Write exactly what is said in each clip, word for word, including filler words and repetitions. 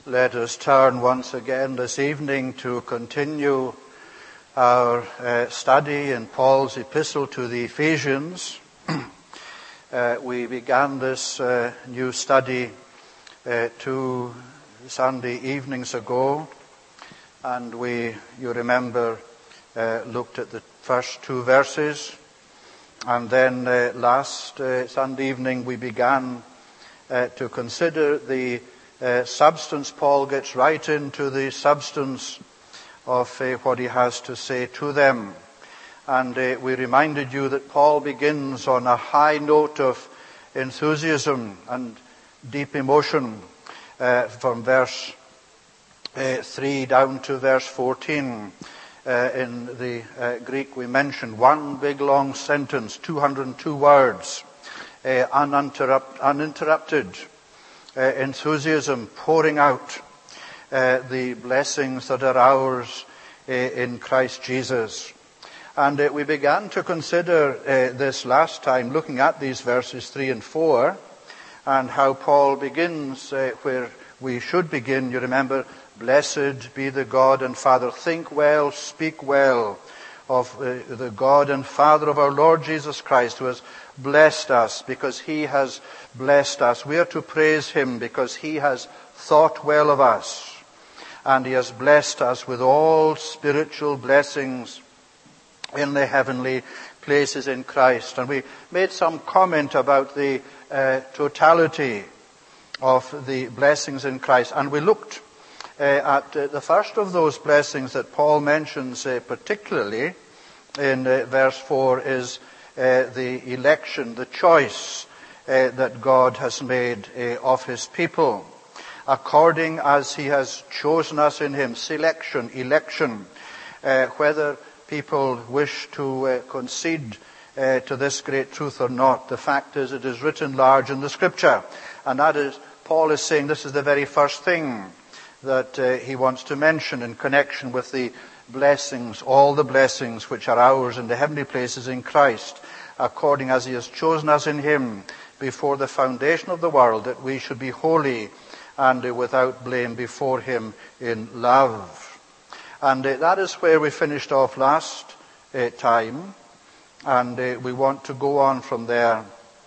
Let us turn once again this evening to continue our uh, study in Paul's epistle to the Ephesians. uh, we began this uh, new study uh, two Sunday evenings ago, and we, you remember, uh, looked at the first two verses, and then uh, last uh, Sunday evening we began uh, to consider the Uh, substance. Paul gets right into the substance of uh, what he has to say to them. And uh, we reminded you that Paul begins on a high note of enthusiasm and deep emotion uh, from verse uh, three down to verse fourteen. Uh, in the uh, Greek we mentioned one big long sentence, two hundred two words, uh, uninterrupt, uninterrupted. Uh, enthusiasm pouring out uh, the blessings that are ours uh, in Christ Jesus. And uh, we began to consider uh, this last time, looking at these verses three and four, and how Paul begins uh, where we should begin. You remember, blessed be the God and Father. Think well, speak well of uh, the God and Father of our Lord Jesus Christ, who has blessed us because he has blessed us. We are to praise him because he has thought well of us, and he has blessed us with all spiritual blessings in the heavenly places in Christ. And we made some comment about the uh, totality of the blessings in Christ, and we looked uh, at uh, the first of those blessings that Paul mentions uh, particularly in uh, verse four is uh, the election, the choice uh, that God has made uh, of his people, according as he has chosen us in him. Selection, election, uh, whether people wish to uh, concede uh, to this great truth or not. The fact is, it is written large in the Scripture, and that is, Paul is saying this is the very first thing that uh, he wants to mention in connection with the blessings, all the blessings which are ours in the heavenly places in Christ, according as he has chosen us in him before the foundation of the world, that we should be holy and uh, without blame before him in love. And uh, that is where we finished off last uh, time, and uh, we want to go on from there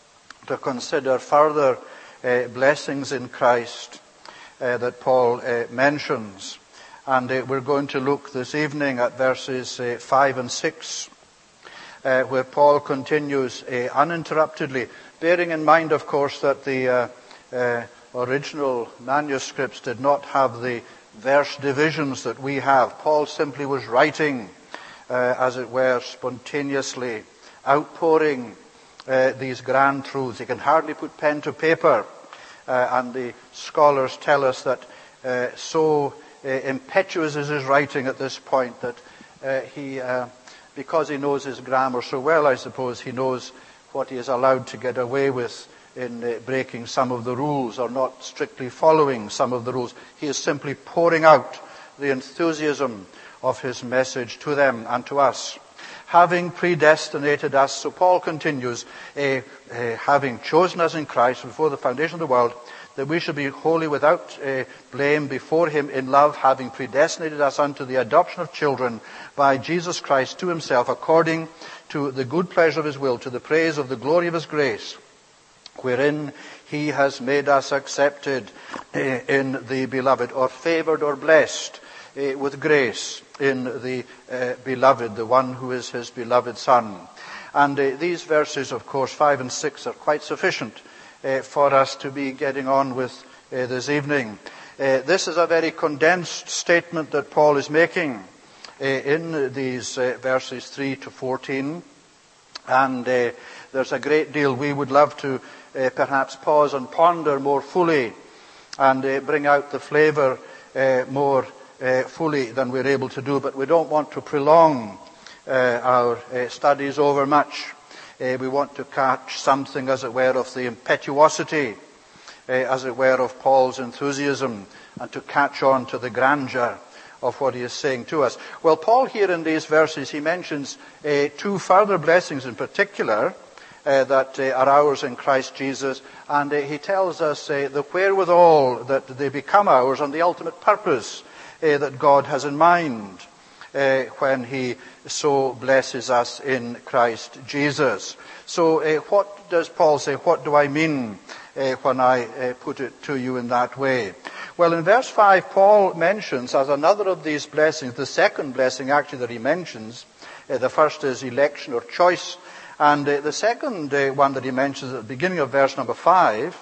to consider further uh, blessings in Christ uh, that Paul uh, mentions. And uh, we're going to look this evening at verses uh, five and six, uh, where Paul continues uh, uninterruptedly, bearing in mind, of course, that the uh, uh, original manuscripts did not have the verse divisions that we have. Paul simply was writing, uh, as it were, spontaneously, outpouring uh, these grand truths. He can hardly put pen to paper, uh, and the scholars tell us that uh, so Uh, impetuous is his writing at this point that uh, he, uh, because he knows his grammar so well, I suppose, he knows what he is allowed to get away with in uh, breaking some of the rules or not strictly following some of the rules. He is simply pouring out the enthusiasm of his message to them and to us. Having predestinated us, so Paul continues, uh, uh, having chosen us in Christ before the foundation of the world, that we should be holy without uh, blame before him in love, having predestinated us unto the adoption of children by Jesus Christ to himself, according to the good pleasure of his will, to the praise of the glory of his grace, wherein he has made us accepted uh, in the beloved, or favored or blessed uh, with grace in the uh, beloved, the one who is his beloved Son. And uh, these verses, of course, five and six, are quite sufficient Uh, for us to be getting on with uh, this evening. Uh, this is a very condensed statement that Paul is making uh, in these uh, verses three to fourteen. And uh, there's a great deal we would love to uh, perhaps pause and ponder more fully and uh, bring out the flavor uh, more uh, fully than we're able to do. But we don't want to prolong uh, our uh, studies over much. Uh, we want to catch something, as it were, of the impetuosity, uh, as it were, of Paul's enthusiasm, and to catch on to the grandeur of what he is saying to us. Well, Paul here in these verses, he mentions uh, two further blessings in particular uh, that uh, are ours in Christ Jesus. And uh, he tells us uh, the wherewithal that they become ours and the ultimate purpose uh, that God has in mind uh, when he so blesses us in Christ Jesus. So uh, what does Paul say? What do I mean uh, when I uh, put it to you in that way? Well, in verse five, Paul mentions as another of these blessings, the second blessing actually that he mentions. Uh, the first is election or choice. And uh, the second uh, one that he mentions at the beginning of verse number five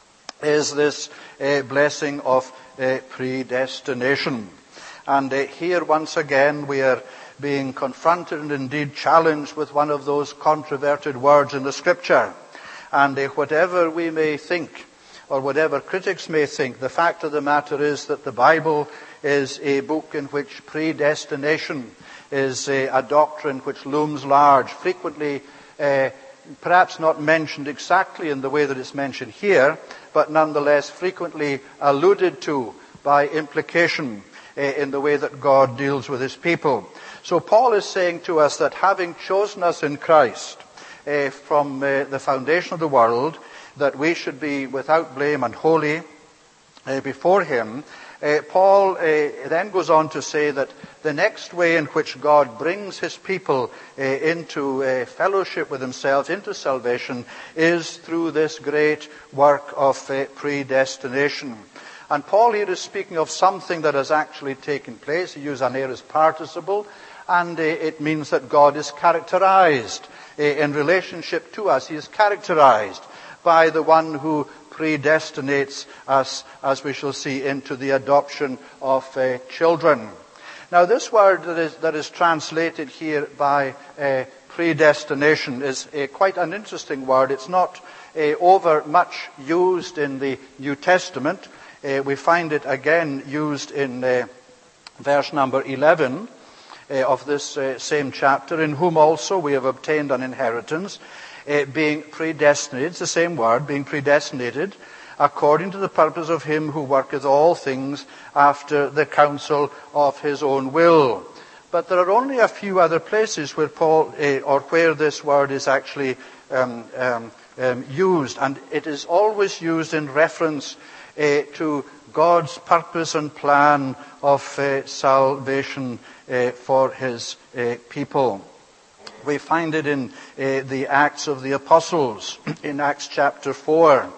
is this uh, blessing of uh, predestination. And uh, here once again we are being confronted and indeed challenged with one of those controverted words in the Scripture. And uh, whatever we may think, or whatever critics may think, the fact of the matter is that the Bible is a book in which predestination is a, a doctrine which looms large, frequently uh, perhaps not mentioned exactly in the way that it's mentioned here, but nonetheless frequently alluded to by implication uh, in the way that God deals with his people. So Paul is saying to us that having chosen us in Christ uh, from uh, the foundation of the world, that we should be without blame and holy uh, before him, uh, Paul uh, then goes on to say that the next way in which God brings his people uh, into uh, fellowship with himself, into salvation, is through this great work of uh, predestination. And Paul here is speaking of something that has actually taken place. He uses an aorist participle, and uh, it means that God is characterized uh, in relationship to us. He is characterized by the one who predestinates us, as we shall see, into the adoption of uh, children. Now, this word that is, that is translated here by uh, predestination is uh, quite an interesting word. It's not uh, over much used in the New Testament. Uh, we find it again used in uh, verse number eleven uh, of this uh, same chapter, in whom also we have obtained an inheritance, Uh, being predestinated, it's the same word, being predestinated, according to the purpose of him who worketh all things after the counsel of his own will. But there are only a few other places where Paul, uh, or where this word is actually um, um, um, used, and it is always used in reference uh, to God's purpose and plan of uh, salvation uh, for his uh, people. We find it in uh, the Acts of the Apostles, in Acts chapter four.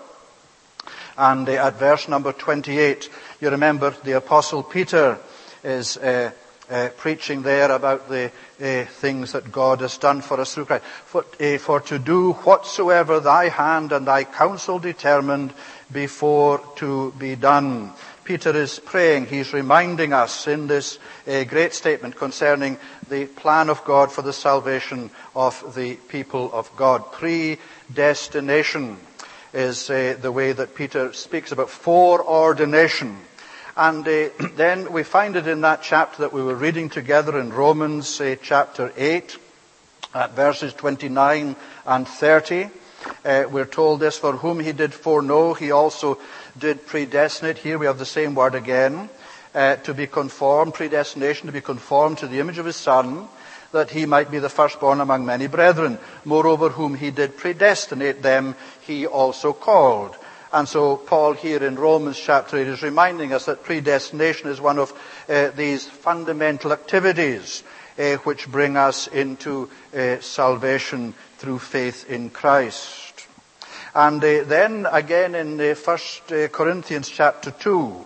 And uh, at verse number twenty-eight, you remember the Apostle Peter is uh, uh, preaching there about the uh, things that God has done for us through Christ. For, uh, for to do whatsoever thy hand and thy counsel determined before to be done. Peter is praying, he's reminding us in this uh, great statement concerning the plan of God for the salvation of the people of God. Predestination is uh, the way that Peter speaks about foreordination. And uh, then we find it in that chapter that we were reading together in Romans uh, chapter eight, at verses twenty-nine and thirty. Uh, we're told this, for whom he did foreknow, he also did predestinate. Here we have the same word again, uh, to be conformed, predestination, to be conformed to the image of his Son, that he might be the firstborn among many brethren. Moreover, whom he did predestinate, them he also called. And so Paul here in Romans chapter eight is reminding us that predestination is one of uh, these fundamental activities uh, which bring us into uh, salvation through faith in Christ. And uh, then again in uh, First Corinthians chapter two,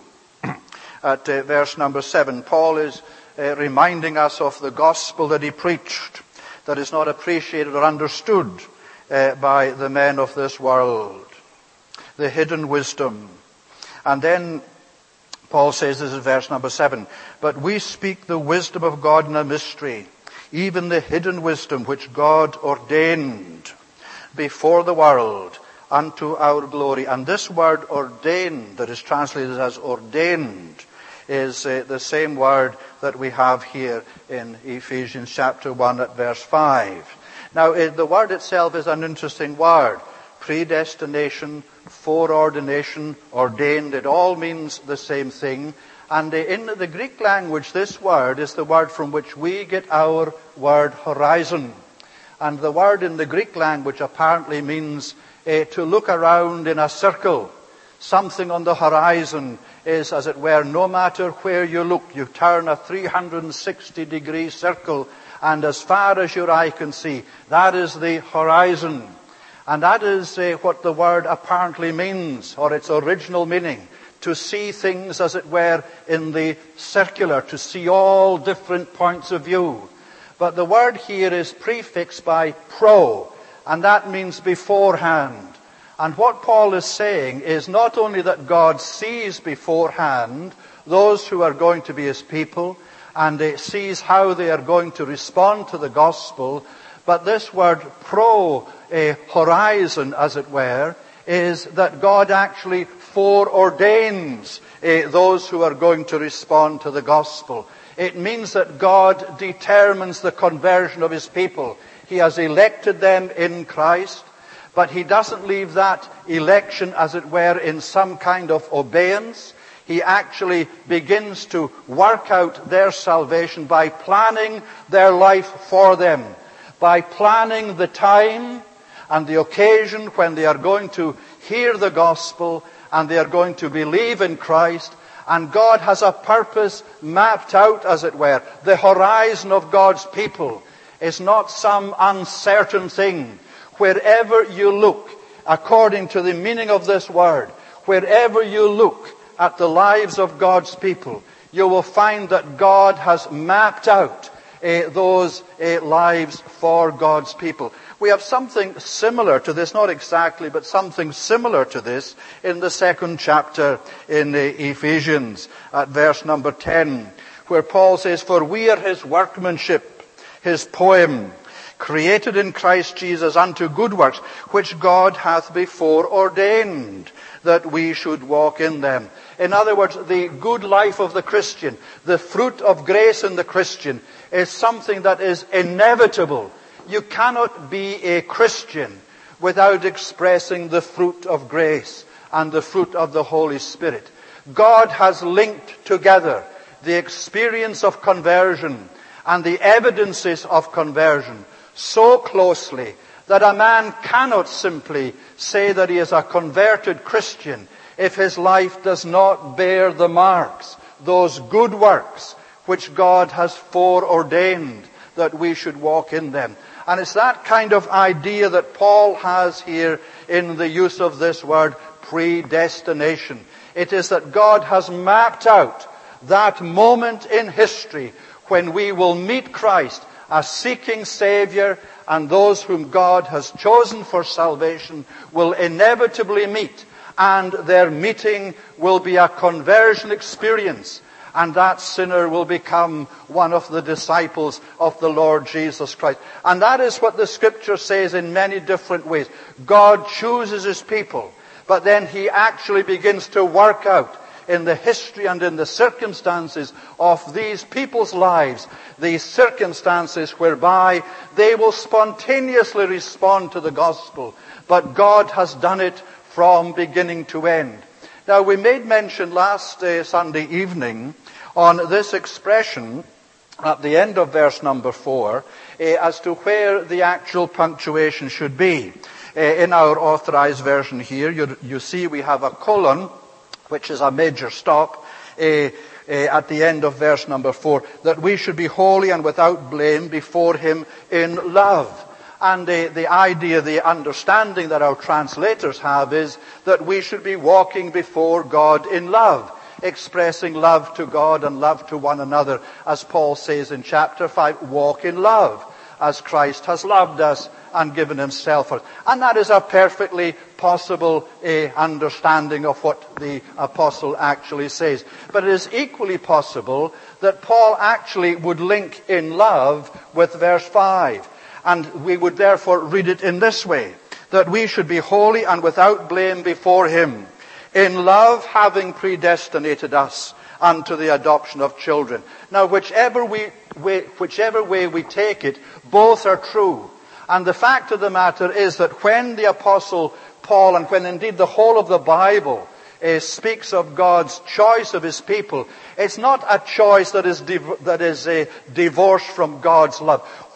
at uh, verse number seven, Paul is uh, reminding us of the gospel that he preached, that is not appreciated or understood uh, by the men of this world, the hidden wisdom. And then Paul says, this is verse number seven, but we speak the wisdom of God in a mystery, even the hidden wisdom which God ordained before the world, unto our glory. And this word ordained, that is translated as ordained, is uh, the same word that we have here in Ephesians chapter one at verse five. Now, uh, the word itself is an interesting word. Predestination, foreordination, ordained, it all means the same thing. And uh, in the Greek language, this word is the word from which we get our word horizon. And the word in the Greek language apparently means uh, to look around in a circle. Something on the horizon is, as it were, no matter where you look, you turn a three hundred sixty degree circle, and as far as your eye can see, that is the horizon. And that is uh, what the word apparently means, or its original meaning. To see things, as it were, in the circular, to see all different points of view. But the word here is prefixed by pro, and that means beforehand. And what Paul is saying is not only that God sees beforehand those who are going to be his people, and he sees how they are going to respond to the gospel, but this word pro, a horizon as it were, is that God actually foreordains uh, those who are going to respond to the gospel. It means that God determines the conversion of his people. He has elected them in Christ, but he doesn't leave that election, as it were, in some kind of abeyance. He actually begins to work out their salvation by planning their life for them, by planning the time and the occasion when they are going to hear the gospel and they are going to believe in Christ. And God has a purpose mapped out, as it were. The horizon of God's people is not some uncertain thing. Wherever you look, according to the meaning of this word, wherever you look at the lives of God's people, you will find that God has mapped out uh, those uh, lives for God's people. We have something similar to this, not exactly, but something similar to this in the second chapter in uh, Ephesians, at verse number ten, where Paul says, "For we are his workmanship, his poem, created in Christ Jesus unto good works, which God hath before ordained that we should walk in them." In other words, the good life of the Christian, the fruit of grace in the Christian, is something that is inevitable. You cannot be a Christian without expressing the fruit of grace and the fruit of the Holy Spirit. God has linked together the experience of conversion and the evidences of conversion so closely that a man cannot simply say that he is a converted Christian if his life does not bear the marks, those good works which God has foreordained that we should walk in them. And it's that kind of idea that Paul has here in the use of this word, predestination. It is that God has mapped out that moment in history when we will meet Christ, a seeking Savior, and those whom God has chosen for salvation will inevitably meet, and their meeting will be a conversion experience, and that sinner will become one of the disciples of the Lord Jesus Christ. And that is what the Scripture says in many different ways. God chooses his people, but then he actually begins to work out in the history and in the circumstances of these people's lives, these circumstances whereby they will spontaneously respond to the gospel. But God has done it from beginning to end. Now, we made mention last uh, Sunday evening on this expression at the end of verse number four uh, as to where the actual punctuation should be. Uh, in our authorized version here, you, you see we have a colon, which is a major stop, uh, uh, at the end of verse number four, that we should be holy and without blame before him in love. And uh, the idea, the understanding that our translators have is that we should be walking before God in love, expressing love to God and love to one another. As Paul says in chapter five, walk in love as Christ has loved us and given himself for us. And that is a perfectly possible uh, understanding of what the apostle actually says. But it is equally possible that Paul actually would link in love with verse five. And we would therefore read it in this way, that we should be holy and without blame before him, in love having predestinated us unto the adoption of children. Now, whichever we, way, whichever way we take it, both are true. And the fact of the matter is that when the Apostle Paul, and when indeed the whole of the Bible uh, speaks of God's choice of his people, it's not a choice that is div- that is uh, divorced from God's love.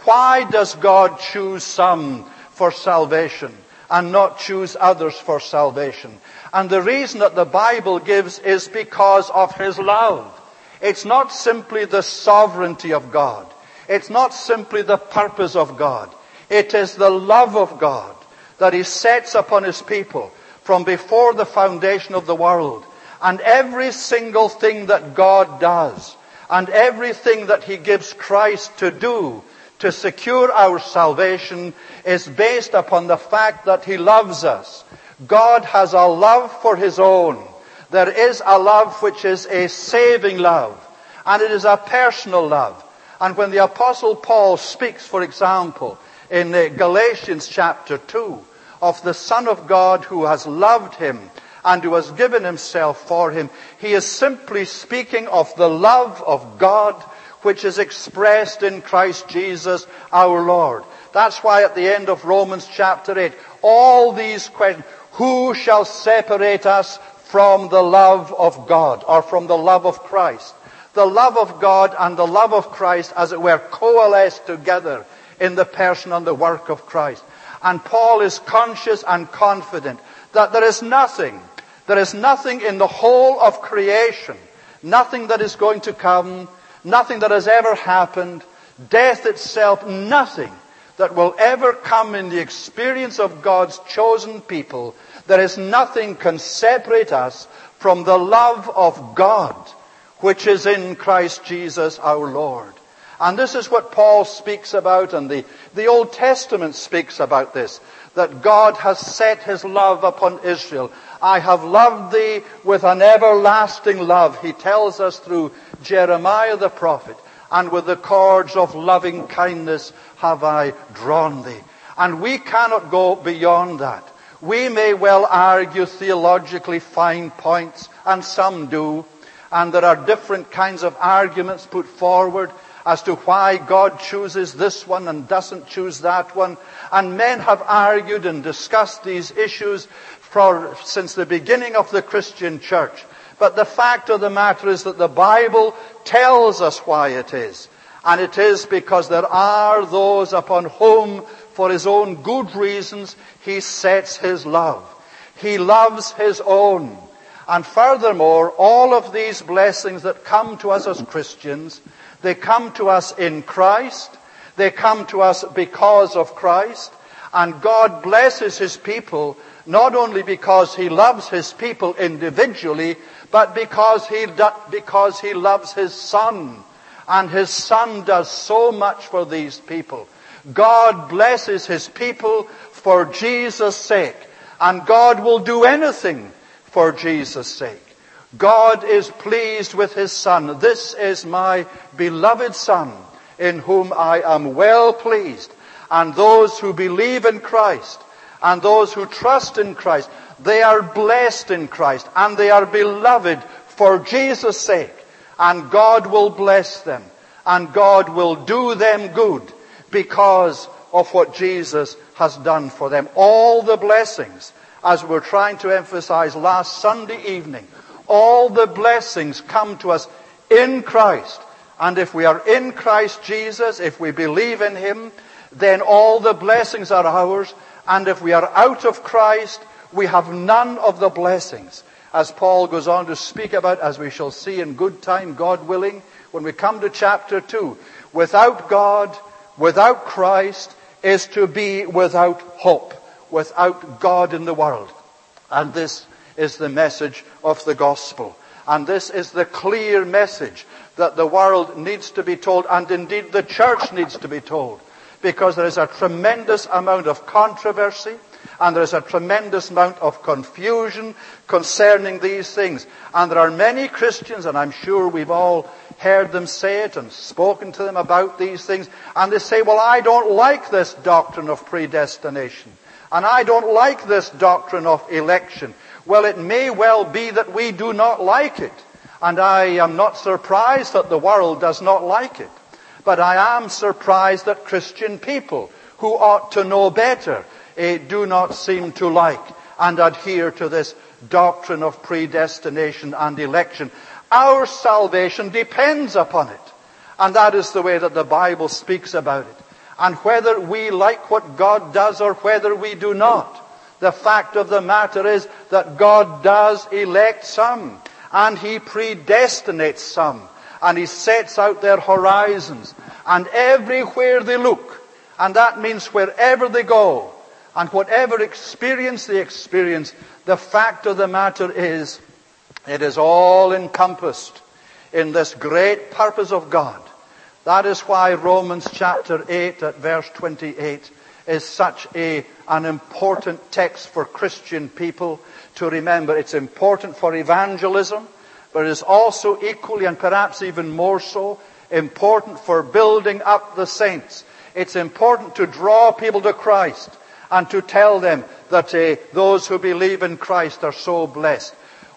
Why does God choose some for salvation and not choose others for salvation? And the reason that the Bible gives is because of His love. It's not simply the sovereignty of God. It's not simply the purpose of God. It is the love of God that He sets upon His people from before the foundation of the world. And every single thing that God does, and everything that He gives Christ to do to secure our salvation, is based upon the fact that He loves us. God has a love for His own. There is a love which is a saving love, and it is a personal love. And when the Apostle Paul speaks, for example, in Galatians chapter two, of the Son of God who has loved him and who has given Himself for him, he is simply speaking of the love of God which is expressed in Christ Jesus our Lord. That's why at the end of Romans chapter eight, all these questions, who shall separate us from the love of God, or from the love of Christ? The love of God and the love of Christ, as it were, coalesce together in the person and the work of Christ. And Paul is conscious and confident that there is nothing, there is nothing in the whole of creation, nothing that is going to come, nothing that has ever happened, death itself, nothing that will ever come in the experience of God's chosen people. There is nothing can separate us from the love of God, which is in Christ Jesus our Lord. And this is what Paul speaks about, and the, the Old Testament speaks about this, that God has set His love upon Israel. I have loved thee with an everlasting love, He tells us through Jeremiah the prophet, and with the cords of loving kindness have I drawn thee. And we cannot go beyond that. We may well argue theologically fine points, and some do, and there are different kinds of arguments put forward as to why God chooses this one and doesn't choose that one. And men have argued and discussed these issues for, since the beginning of the Christian church. But the fact of the matter is that the Bible tells us why it is. And it is because there are those upon whom, for His own good reasons, He sets His love. He loves His own. And furthermore, all of these blessings that come to us as Christians, they come to us in Christ. They come to us because of Christ. And God blesses His people not only because He loves His people individually, but because He, because He loves His Son. And His Son does so much for these people. God blesses His people for Jesus' sake. And God will do anything for Jesus' sake. God is pleased with His Son. This is my beloved Son, in whom I am well pleased. And those who believe in Christ, and those who trust in Christ, they are blessed in Christ, and they are beloved for Jesus' sake. And God will bless them, and God will do them good because of what Jesus has done for them. All the blessings, as we were trying to emphasize last Sunday evening, all the blessings come to us in Christ. And if we are in Christ Jesus, if we believe in Him, then all the blessings are ours. And if we are out of Christ, we have none of the blessings. As Paul goes on to speak about, as we shall see in good time, God willing, when we come to chapter two. Without God, without Christ, is to be without hope, without God in the world. And this is the message of the gospel. And this is the clear message that the world needs to be told, and indeed the church needs to be told. Because there is a tremendous amount of controversy, and there is a tremendous amount of confusion concerning these things. And there are many Christians, and I'm sure we've all heard them say it and spoken to them about these things, and they say, well, I don't like this doctrine of predestination, and I don't like this doctrine of election. Well, it may well be that we do not like it, and I am not surprised that the world does not like it. But I am surprised that Christian people who ought to know better eh, do not seem to like and adhere to this doctrine of predestination and election. Our salvation depends upon it. And that is the way that the Bible speaks about it. And whether we like what God does or whether we do not, the fact of the matter is that God does elect some, and He predestinates some, and He sets out their horizons. And everywhere they look, and that means wherever they go, and whatever experience they experience, the fact of the matter is, it is all encompassed in this great purpose of God. That is why Romans chapter eight at verse twenty-eight is such a, an important text for Christian people to remember. It's important for evangelism, but it is also equally and perhaps even more so important for building up the saints. It's important to draw people to Christ and to tell them that uh, those who believe in Christ are so blessed.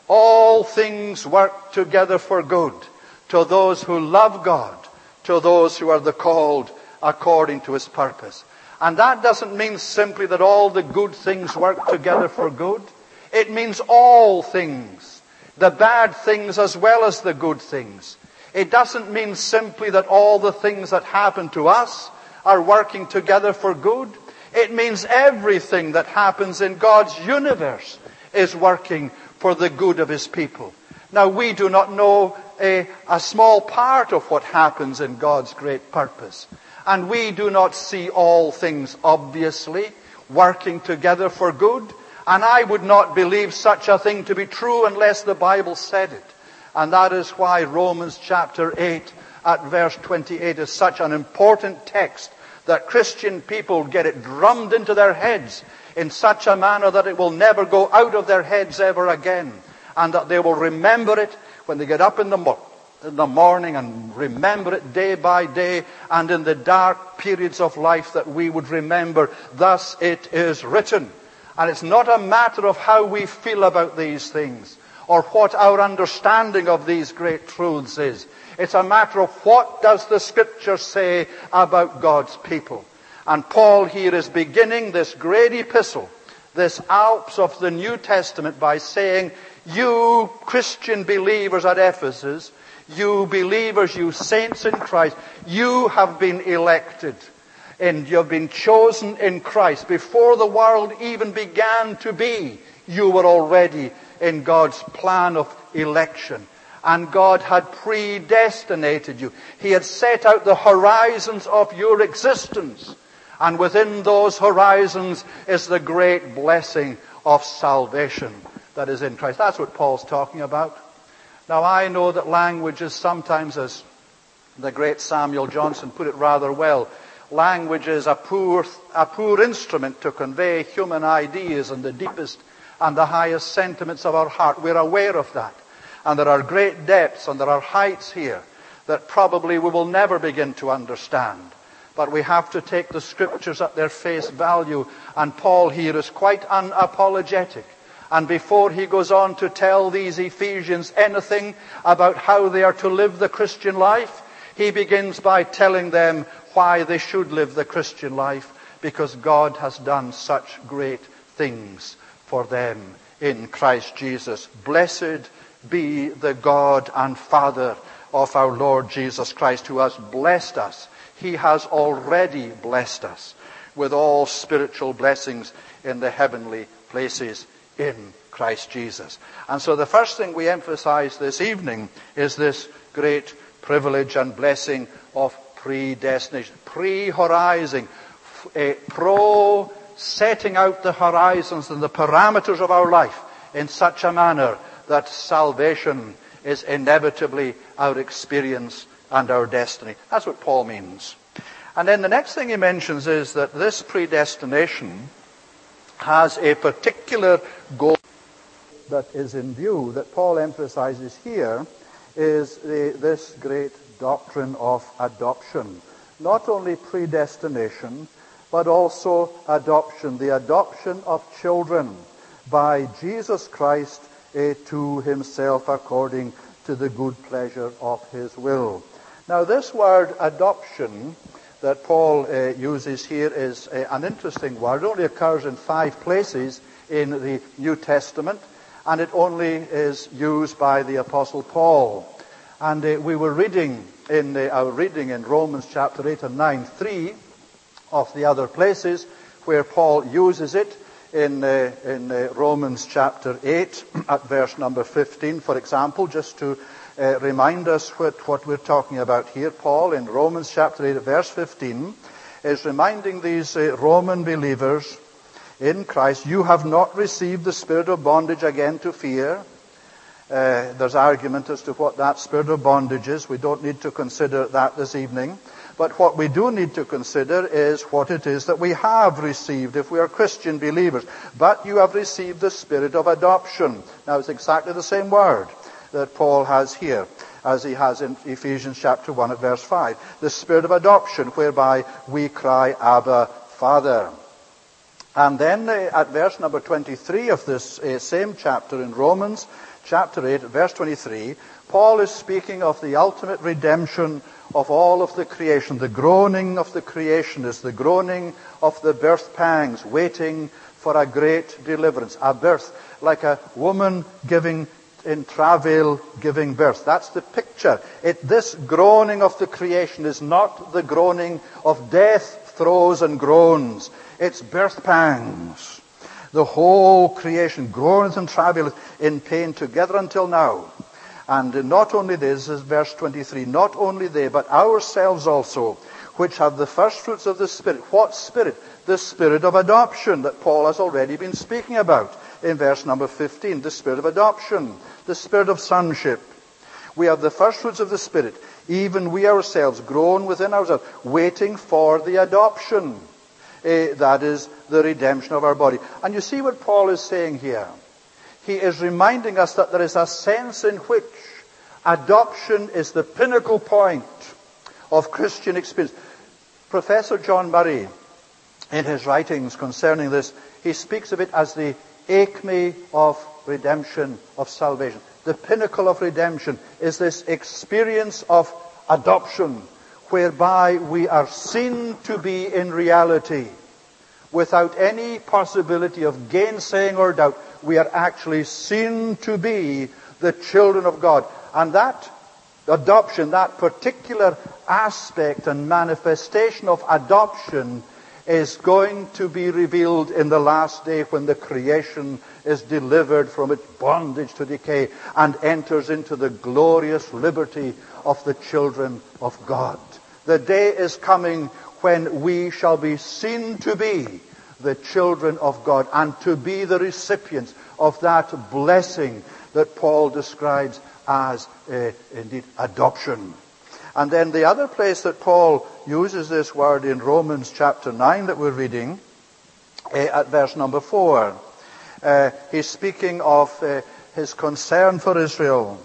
All things work together for good to those who love God, to those who are the called according to His purpose. And that doesn't mean simply that all the good things work together for good. It means all things, the bad things as well as the good things. It doesn't mean simply that all the things that happen to us are working together for good. It means everything that happens in God's universe is working for the good of His people. Now, we do not know a, a small part of what happens in God's great purpose. And we do not see all things obviously working together for good. And I would not believe such a thing to be true unless the Bible said it. And that is why Romans chapter eight at verse twenty-eight is such an important text, that Christian people get it drummed into their heads in such a manner that it will never go out of their heads ever again. And that they will remember it when they get up in the, mo- in the morning, and remember it day by day, and in the dark periods of life that we would remember, thus it is written. And it's not a matter of how we feel about these things, or what our understanding of these great truths is. It's a matter of what does the Scripture say about God's people. And Paul here is beginning this great epistle, this Alps of the New Testament, by saying, you Christian believers at Ephesus, you believers, you saints in Christ, you have been elected. And you have been chosen in Christ. Before the world even began to be, you were already in God's plan of election. And God had predestinated you. He had set out the horizons of your existence. And within those horizons is the great blessing of salvation that is in Christ. That's what Paul's talking about. Now, I know that language is sometimes, as the great Samuel Johnson put it rather well, language is a poor, a poor instrument to convey human ideas and the deepest and the highest sentiments of our heart. We're aware of that. And there are great depths and there are heights here that probably we will never begin to understand. But we have to take the Scriptures at their face value. And Paul here is quite unapologetic. And before he goes on to tell these Ephesians anything about how they are to live the Christian life, he begins by telling them why they should live the Christian life, because God has done such great things for them in Christ Jesus. Blessed be the God and Father of our Lord Jesus Christ, who has blessed us. He has already blessed us with all spiritual blessings in the heavenly places in Christ Jesus. And so the first thing we emphasize this evening is this great privilege and blessing of predestination, pre-horizon, uh, pro setting out the horizons and the parameters of our life in such a manner that salvation is inevitably our experience and our destiny. That's what Paul means. And then the next thing he mentions is that this predestination has a particular goal that is in view, that Paul emphasizes here, is the, this great doctrine of adoption. Not only predestination, but also adoption. The adoption of children by Jesus Christ uh, to Himself according to the good pleasure of His will. Now this word adoption that Paul uh, uses here is uh, an interesting word. It only occurs in five places in the New Testament, and it only is used by the Apostle Paul. And uh, we were reading in uh, our reading in Romans chapter eight and nine, three, of the other places where Paul uses it in, uh, in uh, Romans chapter eight at verse number fifteen, for example, just to uh, remind us what, what we're talking about here. Paul in Romans chapter eight at verse fifteen is reminding these uh, Roman believers in Christ, you have not received the spirit of bondage again to fear. Uh, there's argument as to what that spirit of bondage is. We don't need to consider that this evening. But what we do need to consider is what it is that we have received if we are Christian believers. But you have received the spirit of adoption. Now it's exactly the same word that Paul has here as he has in Ephesians chapter one at verse five. The spirit of adoption whereby we cry, Abba, Father. And then uh, at verse number twenty-three of this uh, same chapter in Romans chapter eight, verse twenty-three, Paul is speaking of the ultimate redemption of all of the creation. The groaning of the creation is the groaning of the birth pangs, waiting for a great deliverance. A birth, like a woman giving in travail, giving birth. That's the picture. It, this groaning of the creation is not the groaning of death, throes and groans. It's birth pangs. The whole creation groans and travails in pain together until now. And not only this, is verse twenty-three, not only they, but ourselves also, which have the first fruits of the Spirit. What Spirit? The Spirit of adoption that Paul has already been speaking about in verse number fifteen. The Spirit of adoption, the Spirit of sonship. We have the first fruits of the Spirit. Even we ourselves groan within ourselves, waiting for the adoption. Uh, that is the redemption of our body. And you see what Paul is saying here. He is reminding us that there is a sense in which adoption is the pinnacle point of Christian experience. Professor John Murray, in his writings concerning this, he speaks of it as the acme of redemption, of salvation. The pinnacle of redemption is this experience of adoption, whereby we are seen to be in reality, without any possibility of gainsaying or doubt. We are actually seen to be the children of God. And that adoption, that particular aspect and manifestation of adoption is going to be revealed in the last day when the creation is delivered from its bondage to decay and enters into the glorious liberty of the children of God. The day is coming when we shall be seen to be the children of God and to be the recipients of that blessing that Paul describes as uh, indeed adoption. And then the other place that Paul uses this word in Romans chapter nine that we're reading uh, at verse number four. Uh, he's speaking of uh, his concern for Israel,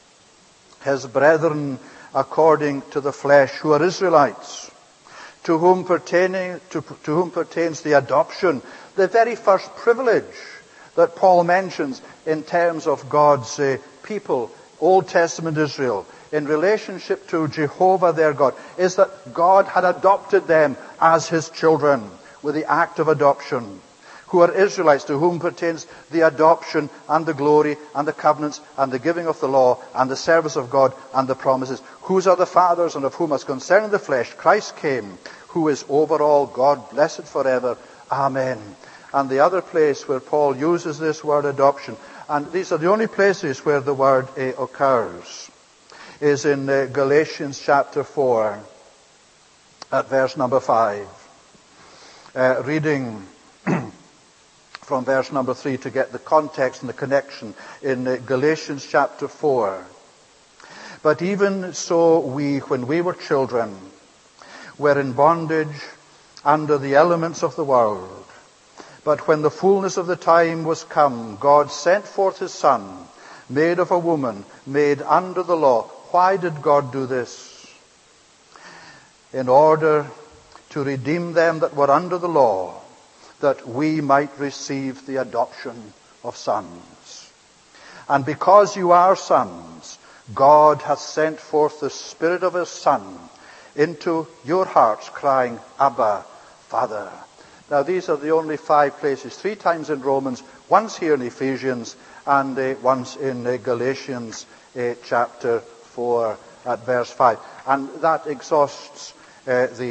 his brethren according to the flesh who are Israelites, to whom pertaining to, to whom pertains the adoption, the very first privilege that Paul mentions in terms of God's uh, people, Old Testament Israel, in relationship to Jehovah their God, is that God had adopted them as his children with the act of adoption, who are Israelites, to whom pertains the adoption and the glory and the covenants and the giving of the law and the service of God and the promises, whose are the fathers and of whom as concerning the flesh Christ came, who is over all, God blessed forever. Amen. And the other place where Paul uses this word adoption, and these are the only places where the word uh, occurs, is in uh, Galatians chapter four at verse number five. Uh, reading from verse number three to get the context and the connection in uh, Galatians chapter four. But even so we, when we were children, were in bondage under the elements of the world. But when the fullness of the time was come, God sent forth his Son, made of a woman, made under the law. Why did God do this? In order to redeem them that were under the law, that we might receive the adoption of sons. And because you are sons, God hath sent forth the Spirit of his Son into your hearts, crying, Abba, Father. Now these are the only five places, three times in Romans, once here in Ephesians, and uh, once in uh, Galatians uh, chapter four at verse five. And that exhausts uh, the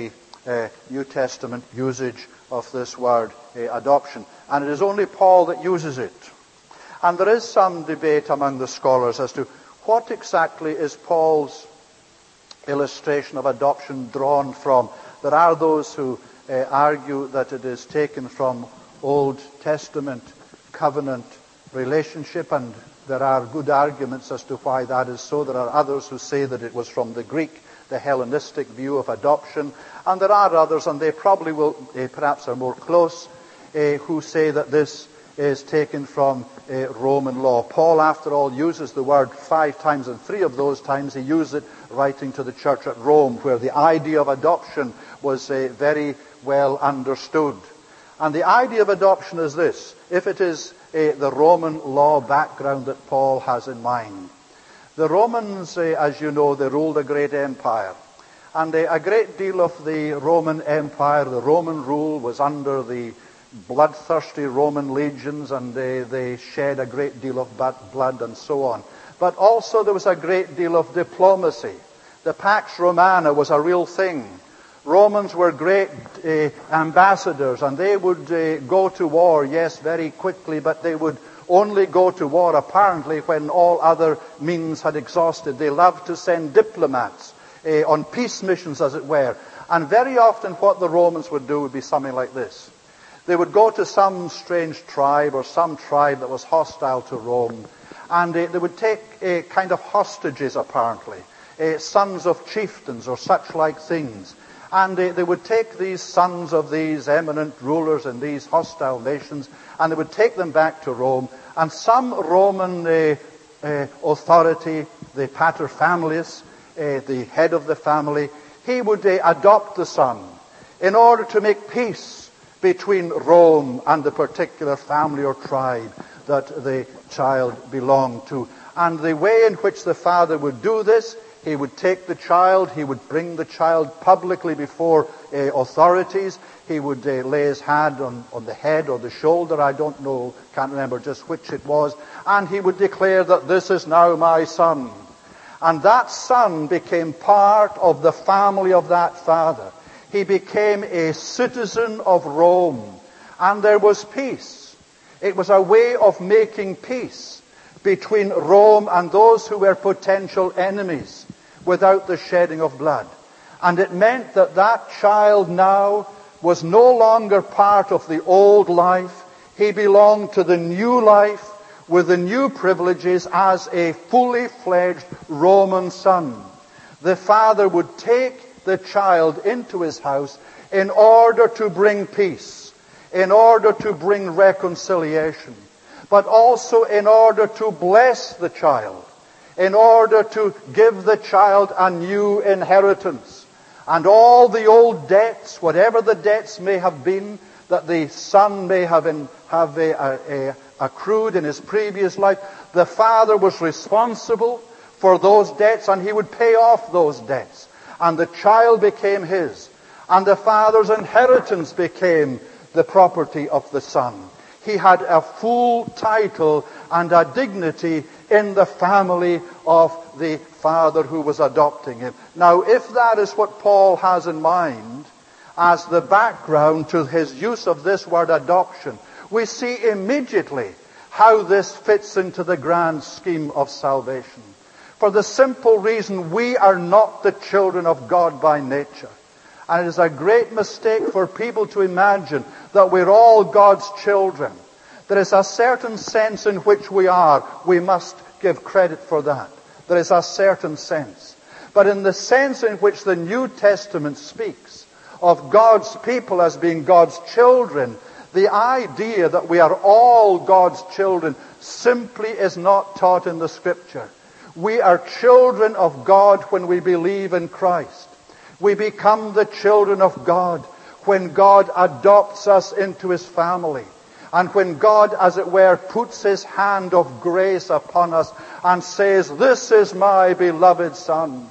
uh, New Testament usage of this word, uh, adoption. And it is only Paul that uses it. And there is some debate among the scholars as to what exactly is Paul's illustration of adoption drawn from. There are those who uh, argue that it is taken from Old Testament covenant relationship, and there are good arguments as to why that is so. There are others who say that it was from the Greek, the Hellenistic view of adoption, and there are others, and they probably will, uh, perhaps are more close, uh, who say that this is taken from uh, Roman law. Paul, after all, uses the word five times, and three of those times he used it writing to the church at Rome, where the idea of adoption was uh, very well understood. And the idea of adoption is this: if it is uh, the Roman law background that Paul has in mind. The Romans, uh, as you know, they ruled a great empire. And uh, a great deal of the Roman Empire, the Roman rule, was under the bloodthirsty Roman legions, and they, they shed a great deal of blood and so on. But also there was a great deal of diplomacy. The Pax Romana was a real thing. Romans were great uh, ambassadors, and they would uh, go to war, yes, very quickly, but they would only go to war apparently when all other means had exhausted. They loved to send diplomats uh, on peace missions, as it were. And very often what the Romans would do would be something like this. They would go to some strange tribe or some tribe that was hostile to Rome, and uh, they would take uh, kind of hostages, apparently, uh, sons of chieftains or such like things. And uh, they would take these sons of these eminent rulers in these hostile nations, and they would take them back to Rome. And some Roman uh, uh, authority, the paterfamilias, uh, the head of the family, he would uh, adopt the son in order to make peace between Rome and the particular family or tribe that the child belonged to. And the way in which the father would do this, he would take the child, he would bring the child publicly before uh, authorities, he would uh, lay his hand on, on the head or the shoulder, I don't know, can't remember just which it was, and he would declare that this is now my son. And that son became part of the family of that father. He became a citizen of Rome, and there was peace. It was a way of making peace between Rome and those who were potential enemies without the shedding of blood. And it meant that that child now was no longer part of the old life. He belonged to the new life with the new privileges as a fully fledged Roman son. The father would take the child into his house in order to bring peace, in order to bring reconciliation, but also in order to bless the child, in order to give the child a new inheritance. And all the old debts, whatever the debts may have been, that the son may have, in, have a, a, a accrued in his previous life, the father was responsible for those debts, and he would pay off those debts. And the child became his. And the father's inheritance became the property of the son. He had a full title and a dignity in the family of the father who was adopting him. Now, if that is what Paul has in mind as the background to his use of this word adoption, we see immediately how this fits into the grand scheme of salvation. For the simple reason we are not the children of God by nature. And it is a great mistake for people to imagine that we're all God's children. There is a certain sense in which we are. We must give credit for that. There is a certain sense. But in the sense in which the New Testament speaks of God's people as being God's children, the idea that we are all God's children simply is not taught in the Scripture. We are children of God when we believe in Christ. We become the children of God when God adopts us into His family. And when God, as it were, puts His hand of grace upon us and says, "This is my beloved Son."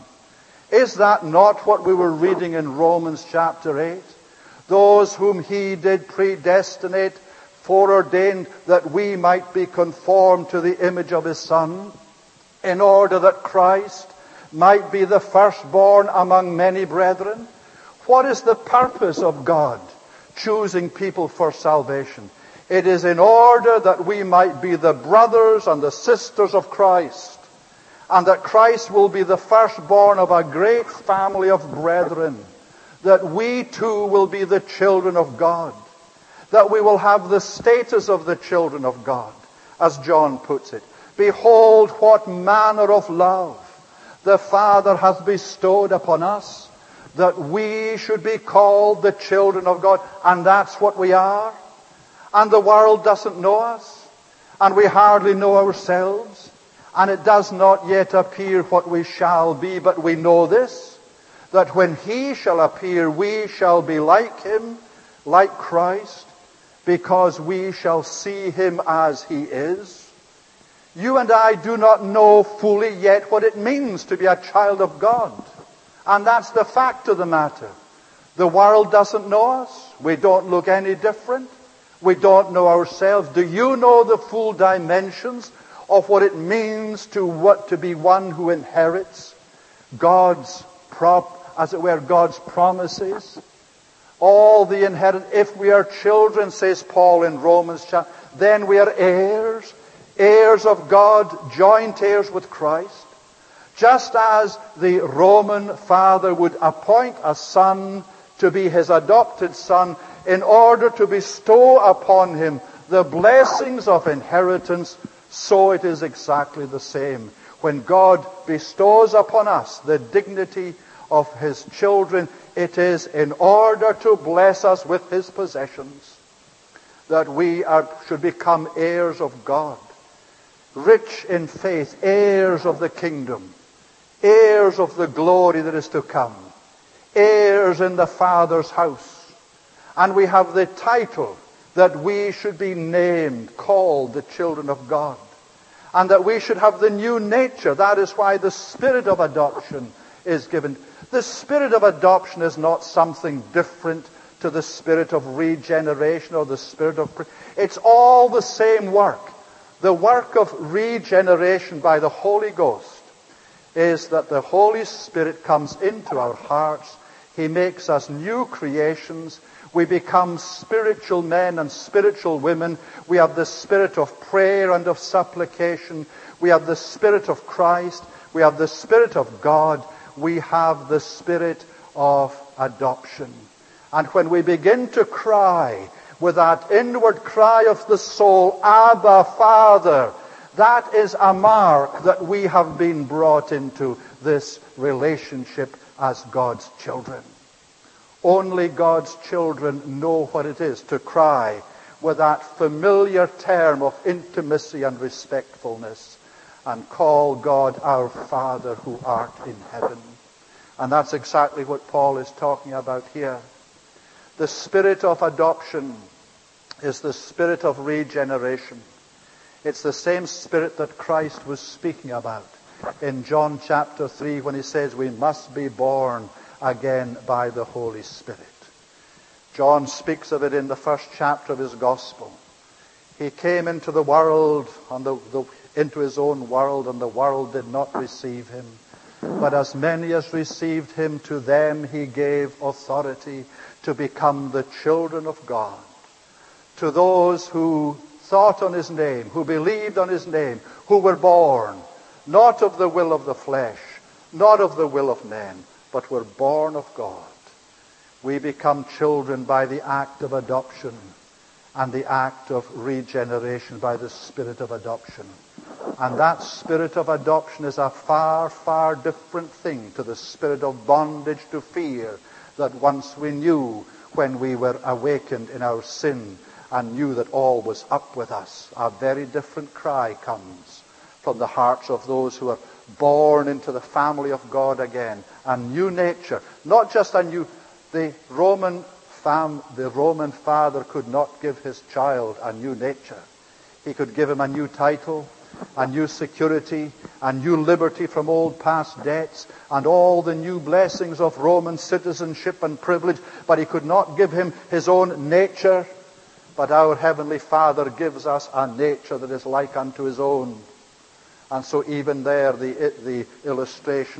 Is that not what we were reading in Romans chapter eight? Those whom He did predestinate, foreordained that we might be conformed to the image of His Son, in order that Christ might be the firstborn among many brethren. What is the purpose of God choosing people for salvation? It is in order that we might be the brothers and the sisters of Christ, and that Christ will be the firstborn of a great family of brethren, that we too will be the children of God, that we will have the status of the children of God, as John puts it. Behold, what manner of love the Father hath bestowed upon us, that we should be called the children of God. And that's what we are. And the world doesn't know us, and we hardly know ourselves, and it does not yet appear what we shall be, but we know this, that when He shall appear, we shall be like Him, like Christ, because we shall see Him as He is. You and I do not know fully yet what it means to be a child of God. And that's the fact of the matter. The world doesn't know us. We don't look any different. We don't know ourselves. Do you know the full dimensions of what it means to what to be one who inherits God's prop, as it were, God's promises? All the inherit. If we are children, says Paul in Romans chapter, then we are heirs, heirs of God, joint heirs with Christ. Just as the Roman father would appoint a son to be his adopted son in order to bestow upon him the blessings of inheritance, so it is exactly the same. When God bestows upon us the dignity of His children, it is in order to bless us with His possessions, that we are, should become heirs of God, rich in faith, heirs of the kingdom, heirs of the glory that is to come, heirs in the Father's house. And we have the title that we should be named, called the children of God. And that we should have the new nature. That is why the spirit of adoption is given. The spirit of adoption is not something different to the spirit of regeneration or the spirit of... It's all the same work. The work of regeneration by the Holy Ghost is that the Holy Spirit comes into our hearts. He makes us new creations. We become spiritual men and spiritual women. We have the spirit of prayer and of supplication. We have the spirit of Christ. We have the spirit of God. We have the spirit of adoption. And when we begin to cry with that inward cry of the soul, Abba, Father, that is a mark that we have been brought into this relationship as God's children. Only God's children know what it is to cry with that familiar term of intimacy and respectfulness and call God our Father who art in heaven. And that's exactly what Paul is talking about here. The spirit of adoption is the spirit of regeneration. It's the same spirit that Christ was speaking about in John chapter three when He says we must be born again by the Holy Spirit. John speaks of it in the first chapter of his gospel. He came into the world, and the, the, into His own world, and the world did not receive Him. But as many as received Him, to them He gave authority to become the children of God. To those who thought on His name, who believed on His name, who were born, not of the will of the flesh, not of the will of men, but were born of God. We become children by the act of adoption and the act of regeneration by the spirit of adoption. And that spirit of adoption is a far, far different thing to the spirit of bondage to fear that once we knew when we were awakened in our sin and knew that all was up with us. A very different cry comes from the hearts of those who are born into the family of God again. A new nature. Not just a new... The Roman fam, the Roman father could not give his child a new nature. He could give him a new title, a new security, a new liberty from old past debts, and all the new blessings of Roman citizenship and privilege, but he could not give him his own nature. But our Heavenly Father gives us a nature that is like unto His own. And so even there, the, the illustration of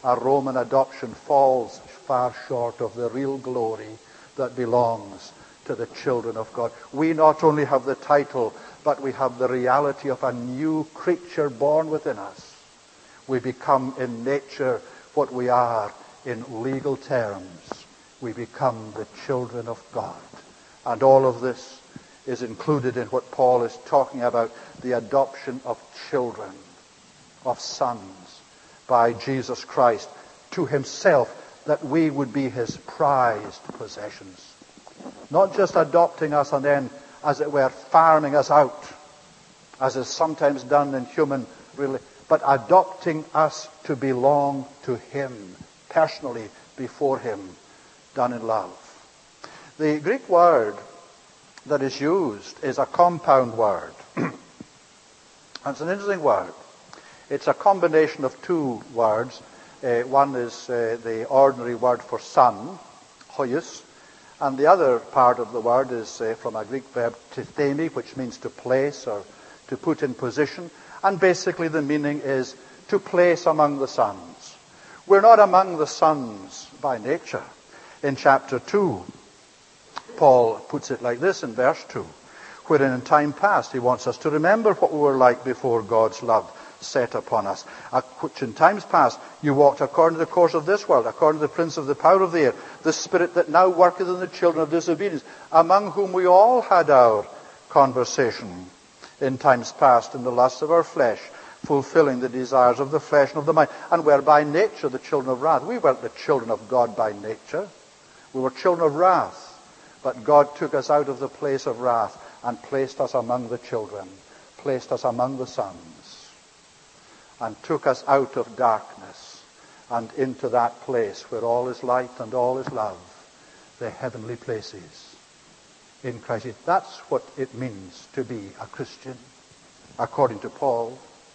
a Roman adoption falls far short of the real glory that belongs to the children of God. We not only have the title, but we have the reality of a new creature born within us. We become in nature what we are in legal terms. We become the children of God. And all of this is included in what Paul is talking about, the adoption of children, of sons, by Jesus Christ to himself, that we would be his prized possessions. Not just adopting us and then, as it were, farming us out, as is sometimes done in human religion, but adopting us to belong to him, personally, before him, done in love. The Greek word that is used is a compound word. And it's an interesting word. It's a combination of two words. Uh, one is uh, the ordinary word for son, hoios, and the other part of the word is uh, from a Greek verb, tithemi, which means to place or to put in position. And basically the meaning is to place among the sons. We're not among the sons by nature. In chapter two, Paul puts it like this in verse two, wherein in time past he wants us to remember what we were like before God's love set upon us, which in times past you walked according to the course of this world, according to the prince of the power of the air, the spirit that now worketh in the children of disobedience, among whom we all had our conversation in times past in the lusts of our flesh, fulfilling the desires of the flesh and of the mind, and were by nature the children of wrath. We weren't the children of God by nature. We were children of wrath. But God took us out of the place of wrath and placed us among the children, placed us among the sons, and took us out of darkness and into that place where all is light and all is love, the heavenly places in Christ. That's what it means to be a Christian, according to Paul.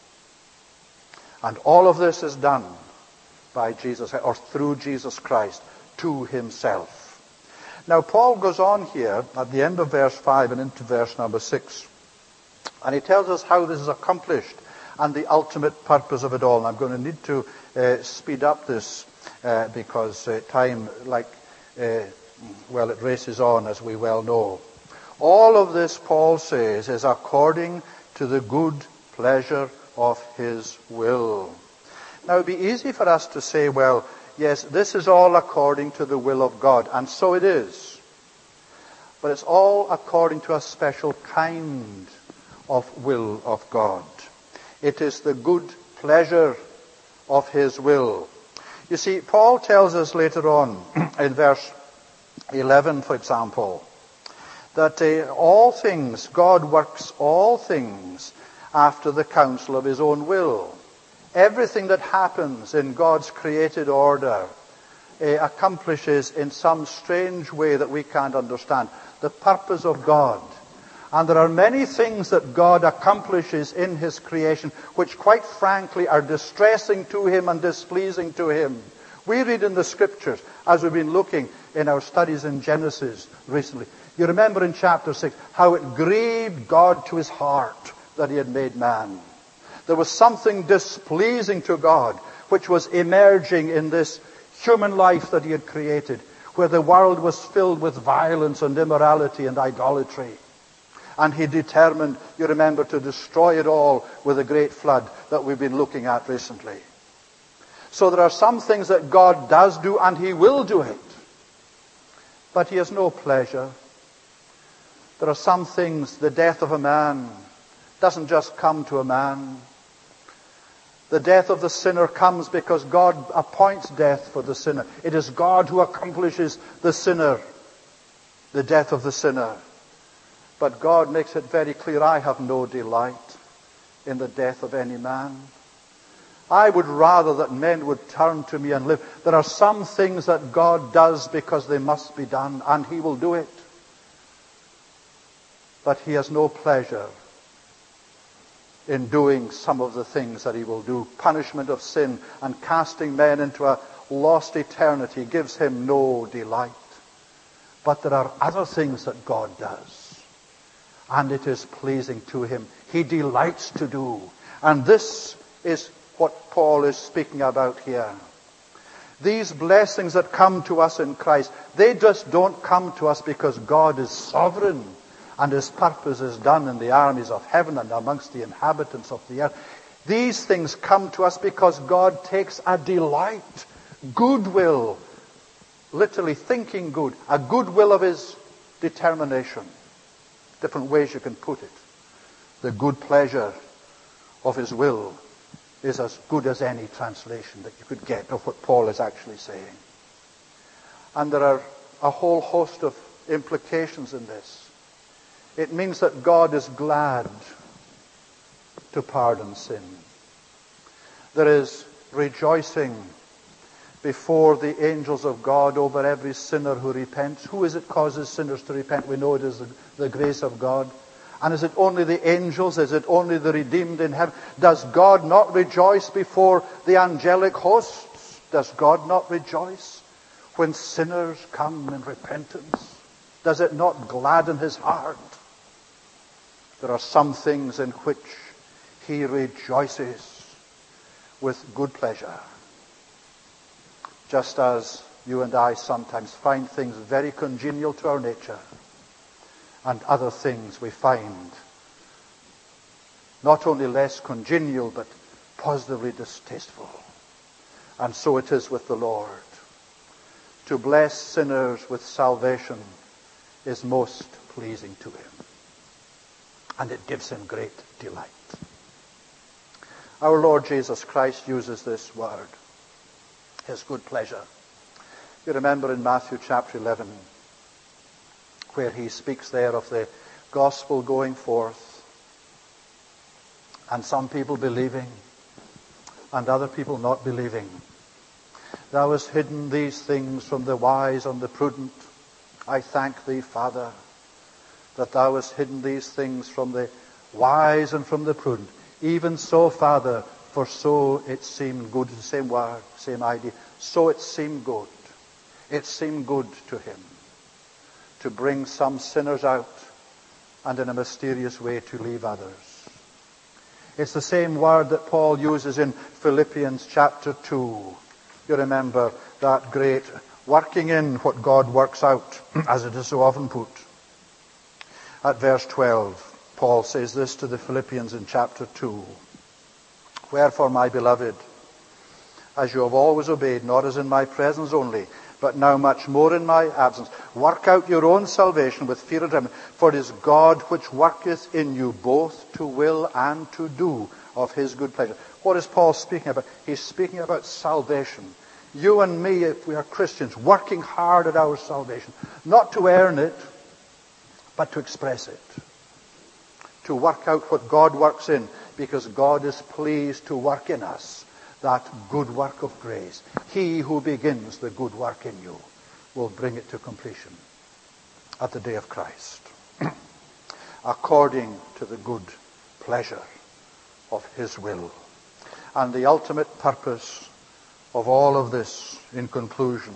And all of this is done by Jesus, or through Jesus Christ, to himself. Now, Paul goes on here at the end of verse five and into verse number six, and he tells us how this is accomplished and the ultimate purpose of it all. And I'm going to need to uh, speed up this uh, because uh, time, like, uh, well, it races on, as we well know. All of this, Paul says, is according to the good pleasure of his will. Now, it would be easy for us to say, well, yes, this is all according to the will of God, and so it is. But it's all according to a special kind of will of God. It is the good pleasure of his will. You see, Paul tells us later on, in verse eleven, for example, that uh, all things, God works all things after the counsel of his own will. Everything that happens in God's created order uh, accomplishes in some strange way that we can't understand the purpose of God. And there are many things that God accomplishes in his creation which, quite frankly, are distressing to him and displeasing to him. We read in the scriptures, as we've been looking in our studies in Genesis recently, you remember in chapter six how it grieved God to his heart that he had made man. There was something displeasing to God which was emerging in this human life that he had created, where the world was filled with violence and immorality and idolatry. And he determined, you remember, to destroy it all with a great flood that we've been looking at recently. So there are some things that God does do, and he will do it. But he has no pleasure. There are some things, the death of a man doesn't just come to a man. The death of the sinner comes because God appoints death for the sinner. It is God who accomplishes the sinner, the death of the sinner. But God makes it very clear, I have no delight in the death of any man. I would rather that men would turn to me and live. There are some things that God does because they must be done, and he will do it. But he has no pleasure in doing some of the things that he will do. Punishment of sin and casting men into a lost eternity gives him no delight. But there are other things that God does, and it is pleasing to him. He delights to do. And this is what Paul is speaking about here. These blessings that come to us in Christ, they just don't come to us because God is sovereign and His purpose is done in the armies of heaven and amongst the inhabitants of the earth. These things come to us because God takes a delight, goodwill, literally thinking good, a goodwill of His determination. Different ways you can put it. The good pleasure of His will is as good as any translation that you could get of what Paul is actually saying. And there are a whole host of implications in this. It means that God is glad to pardon sin. There is rejoicing before the angels of God over every sinner who repents. Who is it causes sinners to repent? We know it is the, the grace of God. And is it only the angels? Is it only the redeemed in heaven? Does God not rejoice before the angelic hosts? Does God not rejoice when sinners come in repentance? Does it not gladden His heart? There are some things in which He rejoices with good pleasure. Just as you and I sometimes find things very congenial to our nature, and other things we find not only less congenial, but positively distasteful. And so it is with the Lord. To bless sinners with salvation is most pleasing to Him. And it gives Him great delight. Our Lord Jesus Christ uses this word, His good pleasure. You remember in Matthew chapter eleven, where He speaks there of the gospel going forth, and some people believing, and other people not believing. Thou hast hidden these things from the wise and the prudent. I thank Thee, Father, that Thou hast hidden these things from the wise and from the prudent. Even so, Father, for so it seemed good. The same word, same idea. So it seemed good. It seemed good to Him to bring some sinners out and in a mysterious way to leave others. It's the same word that Paul uses in Philippians chapter two. You remember that great working in what God works out, as it is so often put. At verse twelve, Paul says this to the Philippians in chapter two. Wherefore, my beloved, as you have always obeyed, not as in my presence only, but now much more in my absence, work out your own salvation with fear and trembling, for it is God which worketh in you both to will and to do of His good pleasure. What is Paul speaking about? He's speaking about salvation. You and me, if we are Christians, working hard at our salvation, not to earn it, but to express it. To work out what God works in, because God is pleased to work in us that good work of grace. He who begins the good work in you will bring it to completion at the day of Christ, according to the good pleasure of His will. And the ultimate purpose of all of this, in conclusion,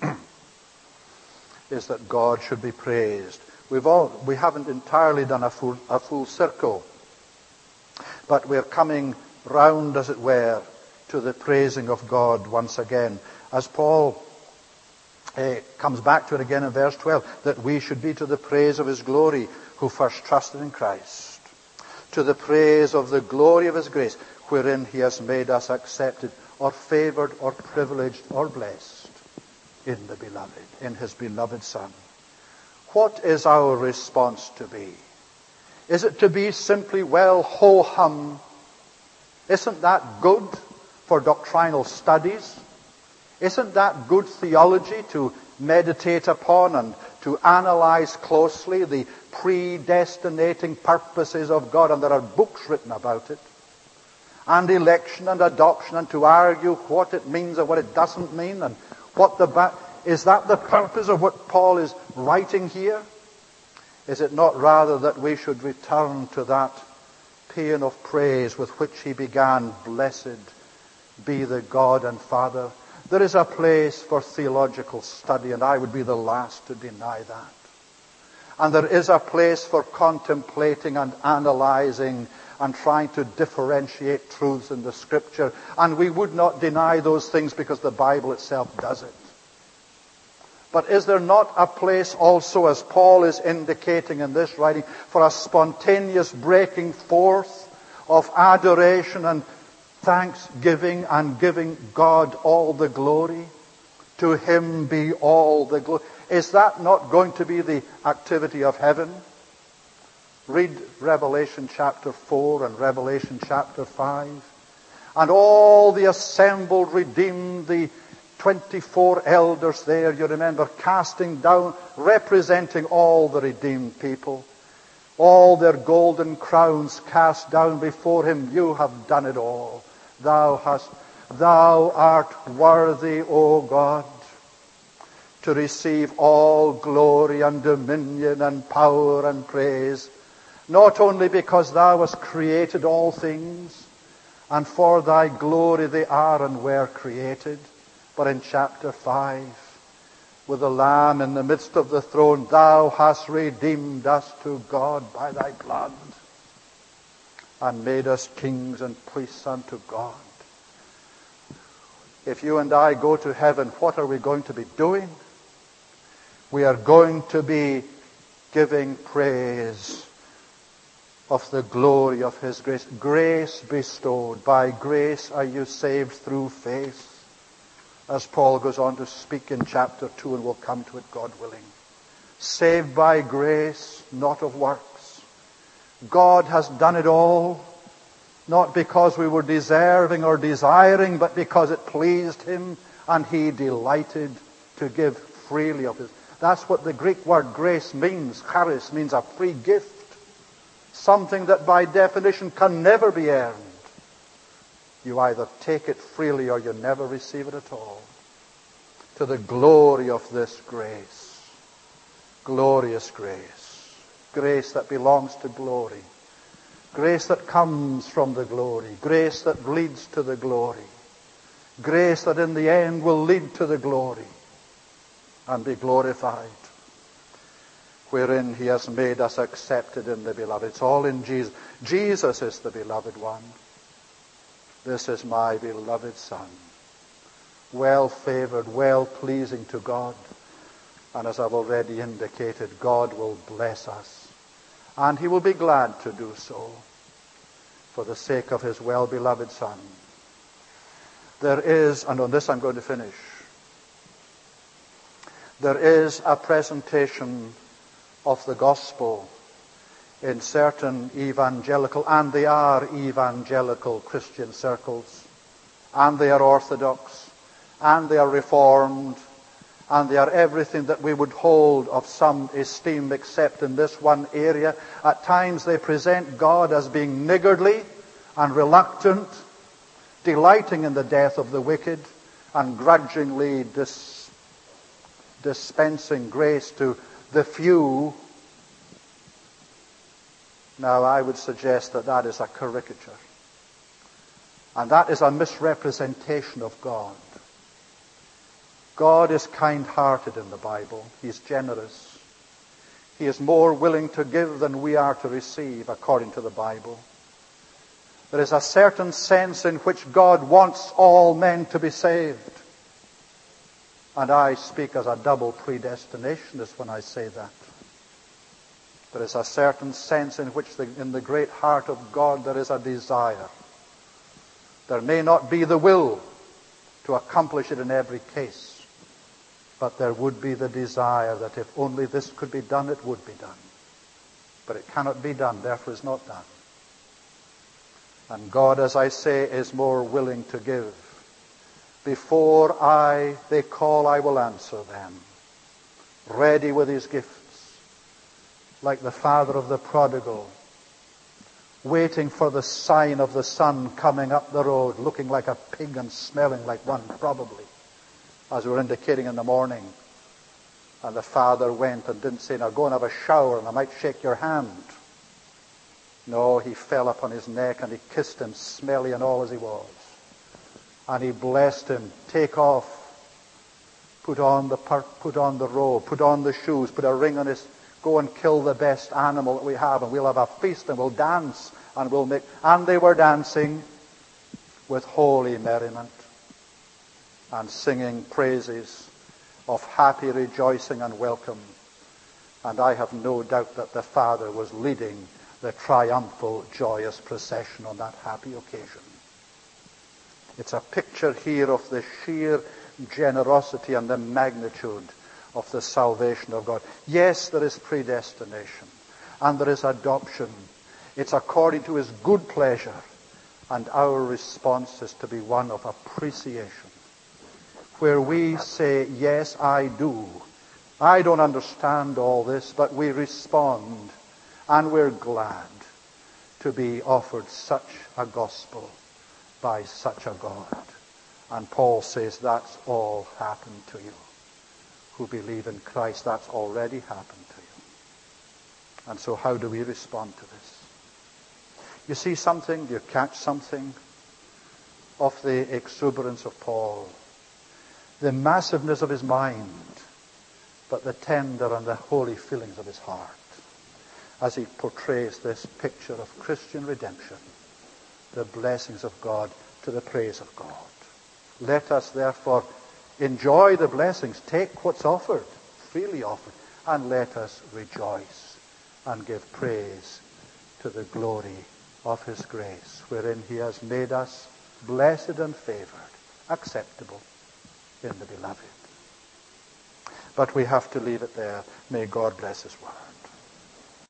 is that God should be praised. We've all, we haven't entirely done a full, a full circle, but we're coming round, as it were, to the praising of God once again. As Paul uh, comes back to it again in verse twelve, that we should be to the praise of His glory, who first trusted in Christ. To the praise of the glory of His grace, wherein He has made us accepted, or favored, or privileged, or blessed in the beloved, in His beloved Son. What is our response to be? Is it to be simply, well, ho-hum? Isn't that good for doctrinal studies? Isn't that good theology to meditate upon and to analyze closely the predestinating purposes of God? And there are books written about it. And election and adoption, and to argue what it means and what it doesn't mean, and what the ba- is that the purpose of what Paul is writing here? Is it not rather that we should return to that paean of praise with which he began, blessed be the God and Father? There is a place for theological study, and I would be the last to deny that. And there is a place for contemplating and analyzing and trying to differentiate truths in the Scripture. And we would not deny those things because the Bible itself does it. But is there not a place also, as Paul is indicating in this writing, for a spontaneous breaking forth of adoration and thanksgiving and giving God all the glory? To Him be all the glory. Is that not going to be the activity of heaven? Read Revelation chapter four and Revelation chapter five. And all the assembled redeemed, the twenty-four elders there, you remember, casting down, representing all the redeemed people. All their golden crowns cast down before Him. You have done it all. Thou hast, Thou art worthy, O God, to receive all glory and dominion and power and praise. Not only because Thou hast created all things, and for Thy glory they are and were created, but in chapter five, with the Lamb in the midst of the throne, Thou hast redeemed us to God by Thy blood, and made us kings and priests unto God. If you and I go to heaven, what are we going to be doing? We are going to be giving praise of the glory of His grace. Grace bestowed. By grace are you saved through faith. As Paul goes on to speak in chapter two, and we'll come to it, God willing. Saved by grace, not of works. God has done it all, not because we were deserving or desiring, but because it pleased Him, and He delighted to give freely of His. That's what the Greek word grace means. Charis means a free gift. Something that by definition can never be earned. You either take it freely or you never receive it at all. To the glory of this grace. Glorious grace. Grace that belongs to glory. Grace that comes from the glory. Grace that leads to the glory. Grace that in the end will lead to the glory and be glorified. Wherein He has made us accepted in the Beloved. It's all in Jesus. Jesus is the Beloved One. This is my beloved Son, well favored, well pleasing to God. And as I've already indicated, God will bless us. And He will be glad to do so for the sake of His well-beloved Son. There is, and on this I'm going to finish, there is a presentation of the gospel in certain evangelical, and they are evangelical Christian circles, and they are orthodox, and they are reformed, and they are everything that we would hold of some esteem except in this one area. At times they present God as being niggardly and reluctant, delighting in the death of the wicked, and grudgingly dis- dispensing grace to the few. Now, I would suggest that that is a caricature. And that is a misrepresentation of God. God is kind-hearted in the Bible. He is generous. He is more willing to give than we are to receive, according to the Bible. There is a certain sense in which God wants all men to be saved. And I speak as a double predestinationist when I say that. There is a certain sense in which the, in the great heart of God there is a desire. There may not be the will to accomplish it in every case, but there would be the desire that if only this could be done, it would be done. But it cannot be done, therefore is not done. And God, as I say, is more willing to give. Before I they call, I will answer them. Ready with His gifts. Like the father of the prodigal, waiting for the sign of the son coming up the road, looking like a pig and smelling like one, probably, as we were indicating in the morning. And the father went and didn't say, now go and have a shower and I might shake your hand. No, he fell upon his neck and he kissed him, smelly and all as he was. And he blessed him. Take off, put on the put on the robe, put on the shoes, put a ring on his Go and kill the best animal that we have, and we'll have a feast, and we'll dance, and we'll make... And they were dancing with holy merriment and singing praises of happy rejoicing and welcome. And I have no doubt that the Father was leading the triumphal, joyous procession on that happy occasion. It's a picture here of the sheer generosity and the magnitude of the salvation of God. Yes, there is predestination, and there is adoption. It's according to his good pleasure, and our response is to be one of appreciation, where we say, yes, I do. I don't understand all this, but we respond, and we're glad to be offered such a gospel by such a God. And Paul says that's all happened to you who believe in Christ. That's already happened to you. And so how do we respond to this? You see something, you catch something of the exuberance of Paul, the massiveness of his mind, but the tender and the holy feelings of his heart as he portrays this picture of Christian redemption, the blessings of God to the praise of God. Let us therefore enjoy the blessings, take what's offered, freely offered, and let us rejoice and give praise to the glory of his grace, wherein he has made us blessed and favored, acceptable in the beloved. But we have to leave it there. May God bless his word.